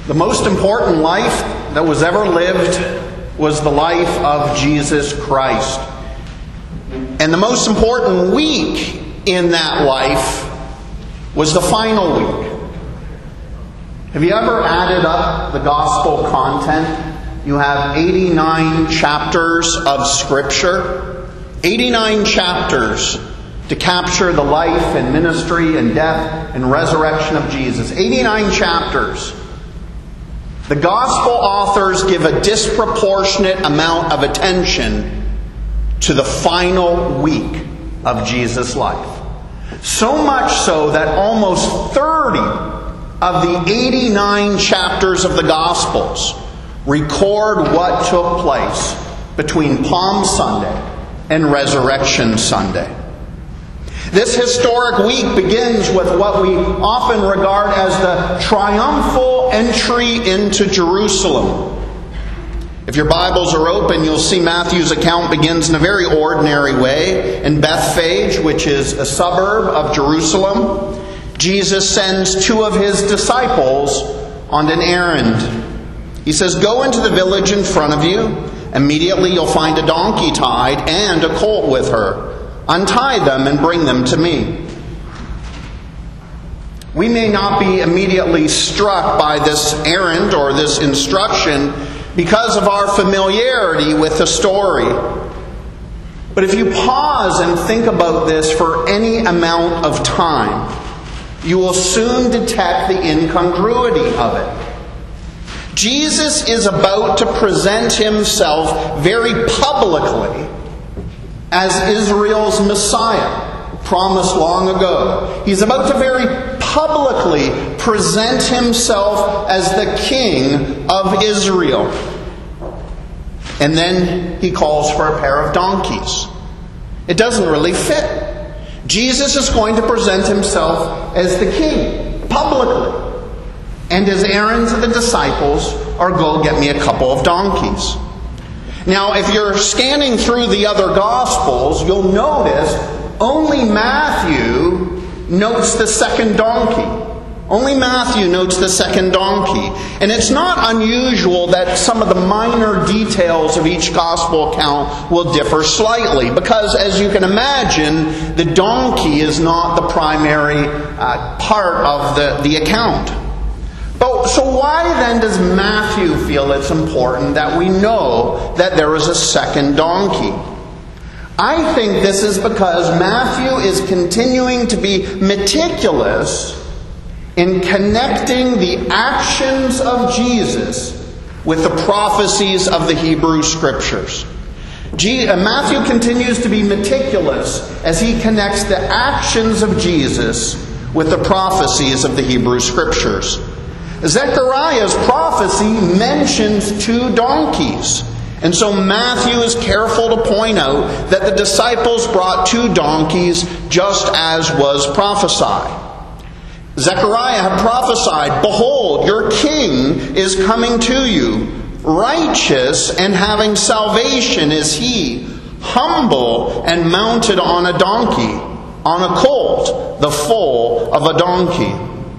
The most important life that was ever lived was the life of Jesus Christ. And the most important week in that life was the final week. Have you ever added up the gospel content? You have 89 chapters of Scripture. 89 chapters to capture the life and ministry and death and resurrection of Jesus. 89 chapters. The gospel authors give a disproportionate amount of attention to the final week of Jesus' life. So much so that almost 30 of the 89 chapters of the Gospels record what took place between Palm Sunday and Resurrection Sunday. This historic week begins with what we often regard as the triumphal entry into Jerusalem. If your Bibles are open, you'll see Matthew's account begins in a very ordinary way. In Bethphage, which is a suburb of Jerusalem, Jesus sends two of his disciples on an errand. He says, "Go into the village in front of you. Immediately you'll find a donkey tied and a colt with her. Untie them and bring them to me." We may not be immediately struck by this errand or this instruction because of our familiarity with the story. But if you pause and think about this for any amount of time, you will soon detect the incongruity of it. Jesus is about to present himself very publicly as Israel's Messiah, promised long ago. He's about to very publicly present himself as the King of Israel. And then he calls for a pair of donkeys. It doesn't really fit. Jesus is going to present himself as the King, publicly. And his errands of the disciples are, "Go get me a couple of donkeys." Now, if you're scanning through the other Gospels, you'll notice only Matthew notes the second donkey. Only Matthew notes the second donkey. And it's not unusual that some of the minor details of each Gospel account will differ slightly, because, as you can imagine, the donkey is not the primary part of the account. So why then does Matthew feel it's important that we know that there is a second donkey? I think this is because Matthew is continuing to be meticulous in connecting the actions of Jesus with the prophecies of the Hebrew Scriptures. Matthew continues to be meticulous as he connects the actions of Jesus with the prophecies of the Hebrew Scriptures. Zechariah's prophecy mentions two donkeys. And so Matthew is careful to point out that the disciples brought two donkeys just as was prophesied. Zechariah had prophesied, "Behold, your king is coming to you. Righteous and having salvation is he, humble and mounted on a donkey, on a colt, the foal of a donkey."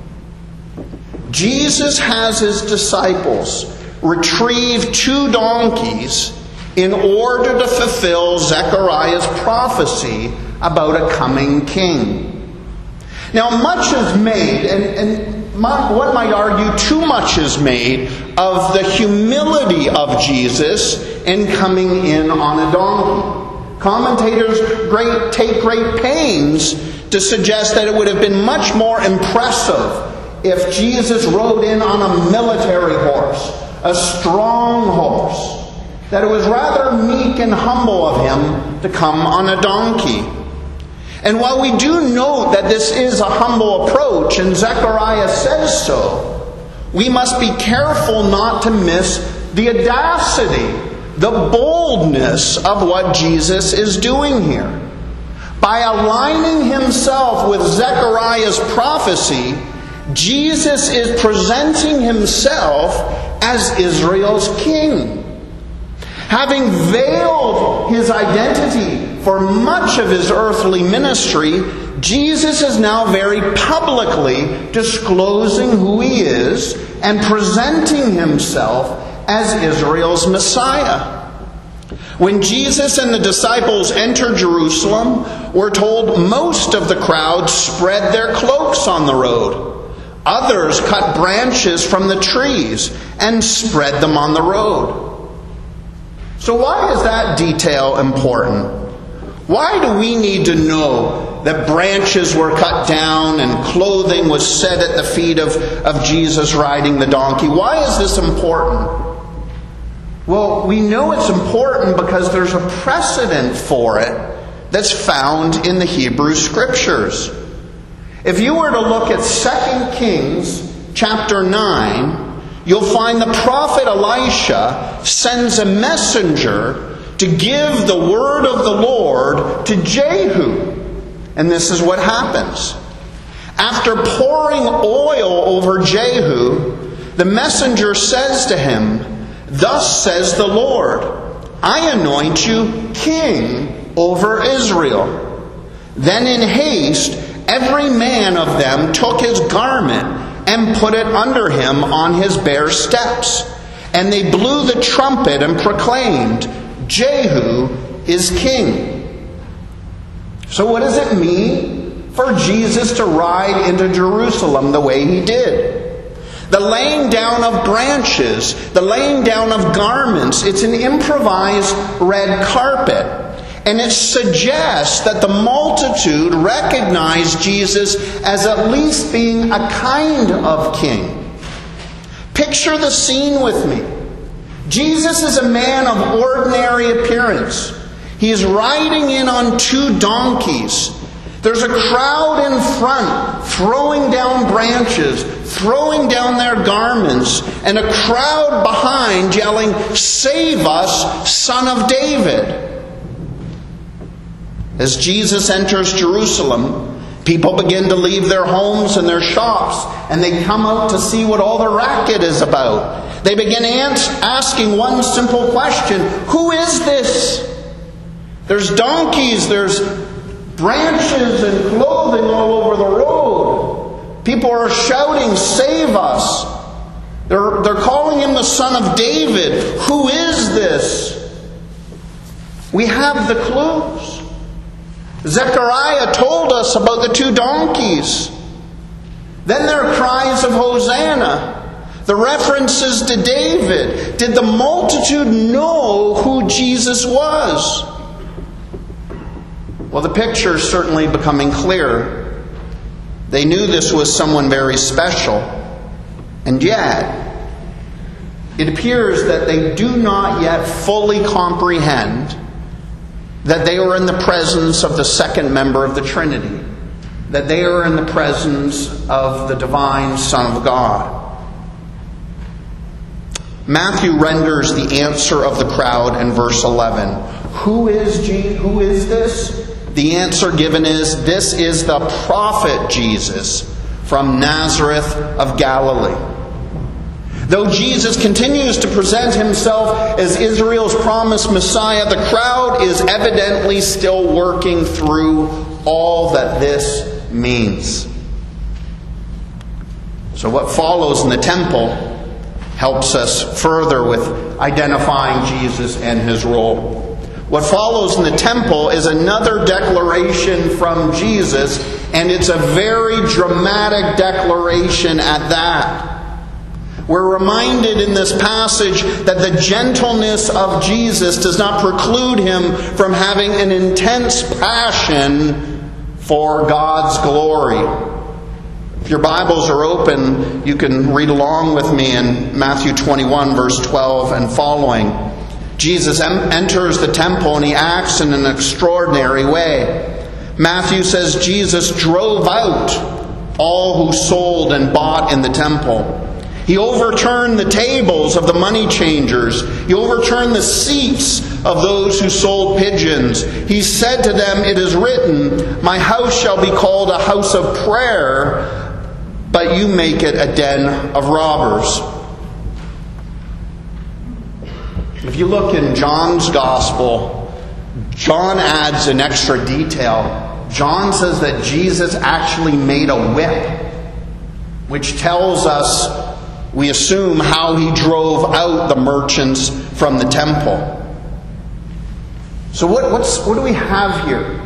Jesus has his disciples retrieve two donkeys in order to fulfill Zechariah's prophecy about a coming king. Now, much is made, and one might argue too much is made, of the humility of Jesus in coming in on a donkey. Commentators take great pains to suggest that it would have been much more impressive if Jesus rode in on a military horse, a strong horse, that it was rather meek and humble of him to come on a donkey. And while we do note that this is a humble approach, and Zechariah says so, we must be careful not to miss the audacity, the boldness of what Jesus is doing here. By aligning himself with Zechariah's prophecy, Jesus is presenting himself as Israel's king. Having veiled his identity for much of his earthly ministry, Jesus is now very publicly disclosing who he is and presenting himself as Israel's Messiah. When Jesus and the disciples entered Jerusalem, we're told most of the crowd spread their cloaks on the road. Others cut branches from the trees and spread them on the road. So why is that detail important? Why do we need to know that branches were cut down and clothing was set at the feet of Jesus riding the donkey? Why is this important? Well, we know it's important because there's a precedent for it that's found in the Hebrew Scriptures. If you were to look at 2 Kings chapter 9, you'll find the prophet Elisha sends a messenger to give the word of the Lord to Jehu. And this is what happens. After pouring oil over Jehu, the messenger says to him, "Thus says the Lord, I anoint you king over Israel." Then in haste, every man of them took his garment and put it under him on his bare steps. And they blew the trumpet and proclaimed, "Jehu is king." So what does it mean for Jesus to ride into Jerusalem the way he did? The laying down of branches, the laying down of garments, it's an improvised red carpet. And it suggests that the multitude recognized Jesus as at least being a kind of king. Picture the scene with me. Jesus is a man of ordinary appearance. He is riding in on 2 donkeys. There's a crowd in front throwing down branches, throwing down their garments, and a crowd behind yelling, "Save us, Son of David." As Jesus enters Jerusalem, people begin to leave their homes and their shops, and they come out to see what all the racket is about. They begin asking one simple question: who is this? There's donkeys, there's branches and clothing all over the road. People are shouting, "Save us." They're calling him the Son of David. Who is this? We have the clues. Zechariah told us about the 2 donkeys. Then there are cries of Hosanna. The references to David. Did the multitude know who Jesus was? Well, the picture is certainly becoming clearer. They knew this was someone very special. And yet, it appears that they do not yet fully comprehend that they were in the presence of the second member of the Trinity. That they are in the presence of the divine Son of God. Matthew renders the answer of the crowd in verse 11. Who is this? The answer given is, "This is the prophet Jesus from Nazareth of Galilee." Though Jesus continues to present himself as Israel's promised Messiah, the crowd is evidently still working through all that this means. So what follows in the temple helps us further with identifying Jesus and his role. What follows in the temple is another declaration from Jesus, and it's a very dramatic declaration at that. We're reminded in this passage that the gentleness of Jesus does not preclude him from having an intense passion for God's glory. If your Bibles are open, you can read along with me in Matthew 21, verse 12 and following. Jesus enters the temple and he acts in an extraordinary way. Matthew says Jesus drove out all who sold and bought in the temple. He overturned the tables of the money changers. He overturned the seats of those who sold pigeons. He said to them, "It is written, my house shall be called a house of prayer, but you make it a den of robbers." If you look in John's Gospel, John adds an extra detail. John says that Jesus actually made a whip, which tells us, we assume, how he drove out the merchants from the temple. So what do we have here?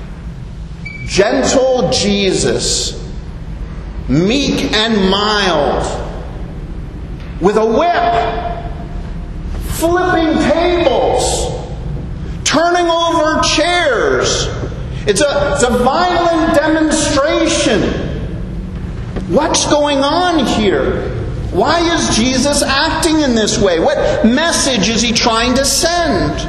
Gentle Jesus, meek and mild, with a whip, flipping tables, turning over chairs. It's a violent demonstration. What's going on here? Why is Jesus acting in this way? What message is he trying to send?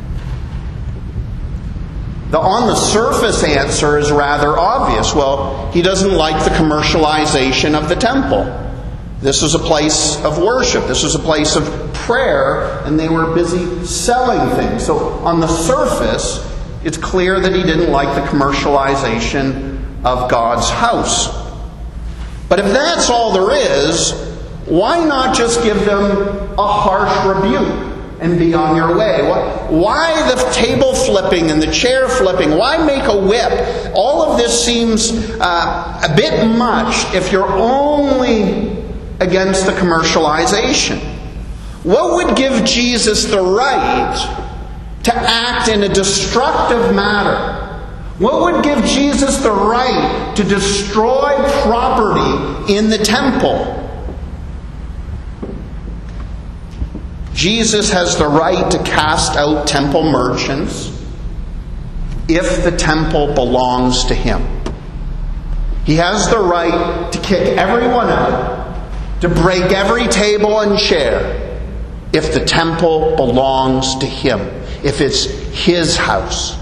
The on-the-surface answer is rather obvious. Well, he doesn't like the commercialization of the temple. This was a place of worship. This was a place of prayer, and they were busy selling things. So on the surface, it's clear that he didn't like the commercialization of God's house. But if that's all there is, why not just give them a harsh rebuke and be on your way? Why the table flipping and the chair flipping? Why make a whip? All of this seems a bit much if you're only against the commercialization. What would give Jesus the right to act in a destructive manner? What would give Jesus the right to destroy property in the temple? Jesus has the right to cast out temple merchants if the temple belongs to him. He has the right to kick everyone out, to break every table and chair, if the temple belongs to him, if it's his house.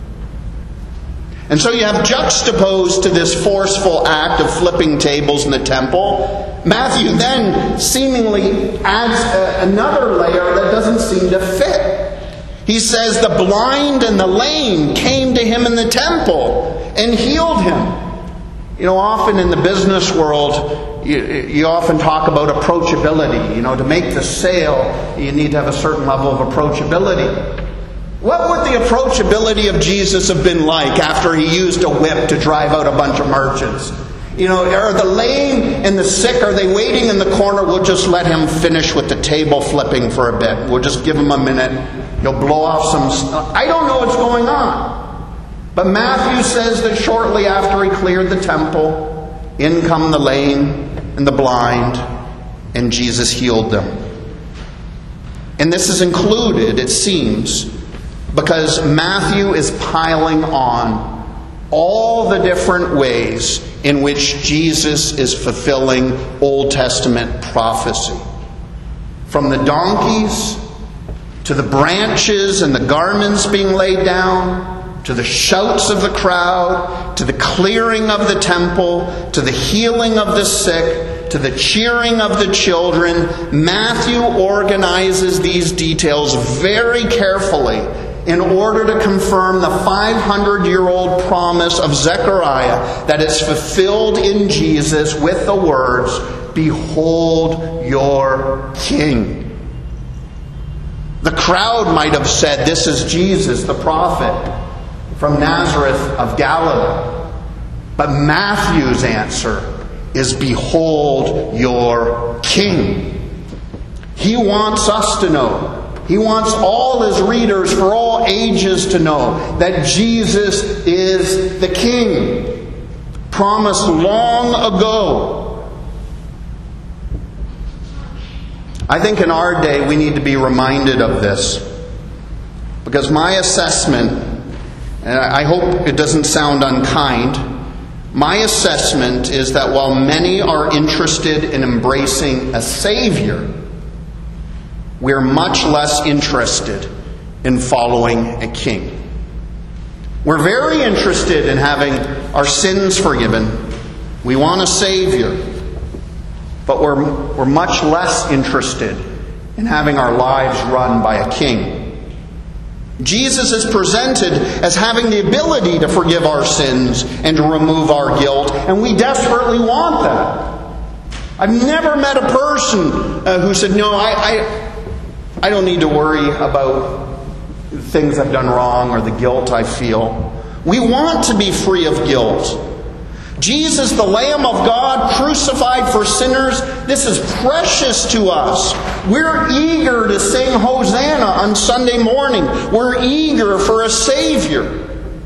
And so you have juxtaposed to this forceful act of flipping tables in the temple, Matthew then seemingly adds another layer that doesn't seem to fit. He says the blind and the lame came to him in the temple and healed him. You know, often in the business world, you often talk about approachability. You know, to make the sale, you need to have a certain level of approachability. What would the approachability of Jesus have been like after he used a whip to drive out a bunch of merchants? You know, are the lame and the sick, are they waiting in the corner? We'll just let him finish with the table flipping for a bit. We'll just give him a minute. He'll blow off some... I don't know what's going on. But Matthew says that shortly after he cleared the temple, in come the lame and the blind, and Jesus healed them. And this is included, it seems, because Matthew is piling on all the different ways in which Jesus is fulfilling Old Testament prophecy. From the donkeys, to the branches and the garments being laid down, to the shouts of the crowd, to the clearing of the temple, to the healing of the sick, to the cheering of the children, Matthew organizes these details very carefully in order to confirm the 500-year-old promise of Zechariah that is fulfilled in Jesus with the words, "Behold your King." The crowd might have said, "This is Jesus, the prophet from Nazareth of Galilee." But Matthew's answer is, "Behold your King." He wants us to know. He wants all his readers for all ages to know that Jesus is the King, promised long ago. I think in our day we need to be reminded of this, because my assessment, and I hope it doesn't sound unkind, my assessment is that while many are interested in embracing a Savior, we're much less interested in following a king. We're very interested in having our sins forgiven. We want a Savior. But we're much less interested in having our lives run by a king. Jesus is presented as having the ability to forgive our sins and to remove our guilt, and we desperately want that. I've never met a person who said, "No, I don't need to worry about things I've done wrong or the guilt I feel." We want to be free of guilt. Jesus, the Lamb of God, crucified for sinners, this is precious to us. We're eager to sing Hosanna on Sunday morning. We're eager for a Savior.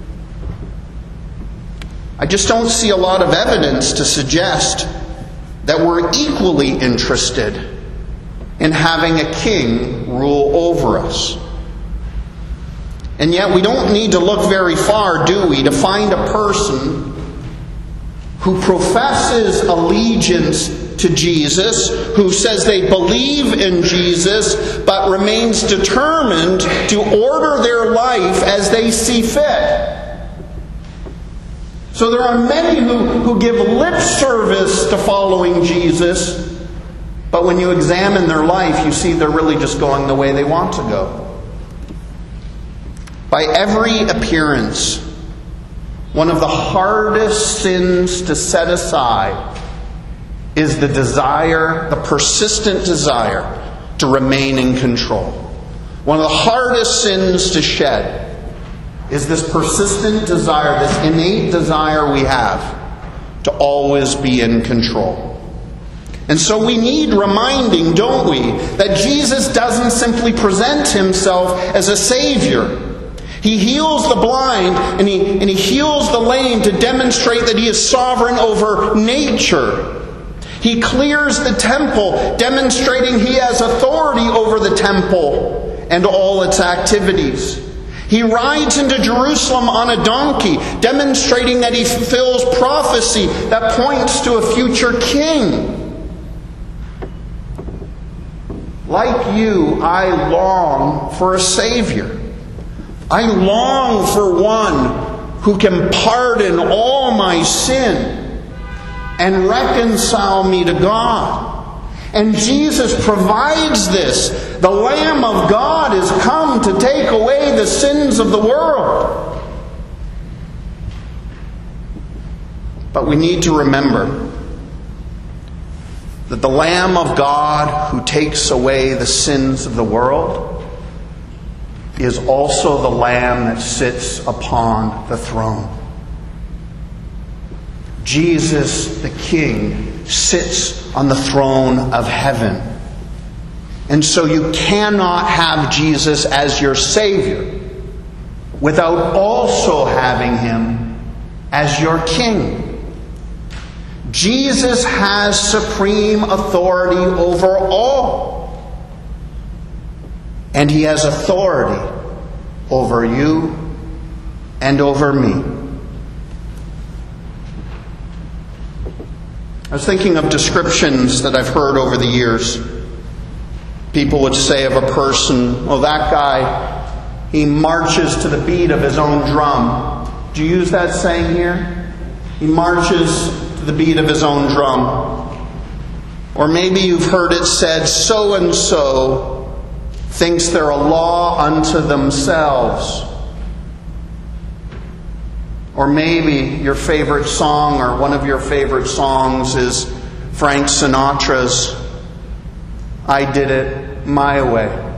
I just don't see a lot of evidence to suggest that we're equally interested in having a king rule over us. And yet we don't need to look very far, do we, to find a person who professes allegiance to Jesus, who says they believe in Jesus, but remains determined to order their life as they see fit. So there are many who give lip service to following Jesus, but when you examine their life, you see they're really just going the way they want to go. By every appearance, one of the hardest sins to set aside is the desire, the persistent desire to remain in control. One of the hardest sins to shed is this persistent desire, this innate desire we have to always be in control. And so we need reminding, don't we, that Jesus doesn't simply present himself as a Savior. He heals the blind and he heals the lame to demonstrate that he is sovereign over nature. He clears the temple, demonstrating he has authority over the temple and all its activities. He rides into Jerusalem on a donkey, demonstrating that he fulfills prophecy that points to a future king. Like you, I long for a Savior. I long for one who can pardon all my sin and reconcile me to God. And Jesus provides this. The Lamb of God is come to take away the sins of the world. But we need to remember that the Lamb of God who takes away the sins of the world is also the Lamb that sits upon the throne. Jesus, the King, sits on the throne of heaven. And so you cannot have Jesus as your Savior without also having him as your King. Jesus has supreme authority over all. And he has authority over you and over me. I was thinking of descriptions that I've heard over the years. People would say of a person, oh, that guy, he marches to the beat of his own drum. Do you use that saying here? He marches to the beat of his own drum. Or maybe you've heard it said, so-and-so thinks they're a law unto themselves. Or maybe your favorite song or one of your favorite songs is Frank Sinatra's I Did It My Way.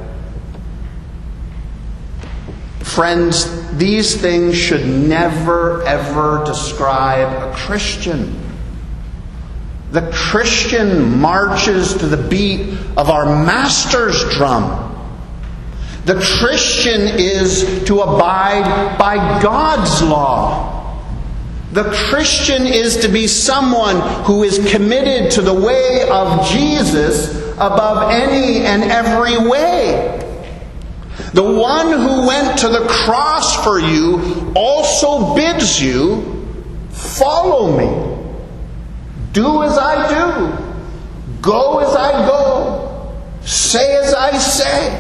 Friends, these things should never ever describe a Christian. The Christian marches to the beat of our Master's drum. The Christian is to abide by God's law. The Christian is to be someone who is committed to the way of Jesus above any and every way. The one who went to the cross for you also bids you, follow me. Do as I do. Go as I go. Say as I say.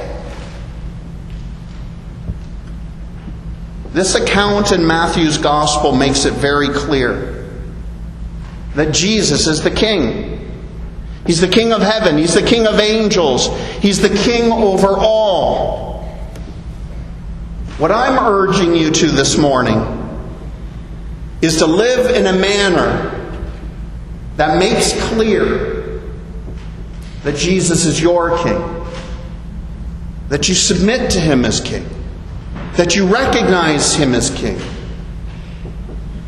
This account in Matthew's Gospel makes it very clear that Jesus is the King. He's the King of heaven. He's the King of angels. He's the King over all. What I'm urging you to this morning is to live in a manner that makes clear that Jesus is your King. That you submit to him as King. That you recognize him as King.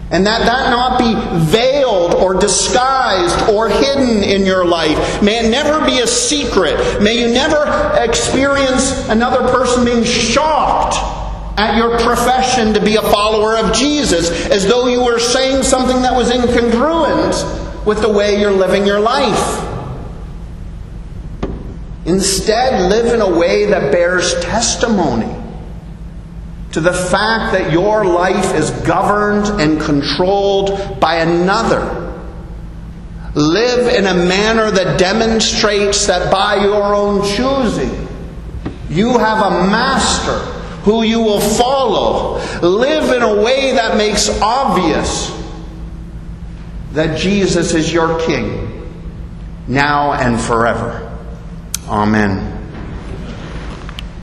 And that not be veiled or disguised or hidden in your life. May it never be a secret. May you never experience another person being shocked at your profession to be a follower of Jesus, as though you were saying something that was incongruent with the way you're living your life. Instead, live in a way that bears testimony to the fact that your life is governed and controlled by another. Live in a manner that demonstrates that by your own choosing, you have a master who you will follow. Live in a way that makes obvious that Jesus is your King, now and forever. Amen.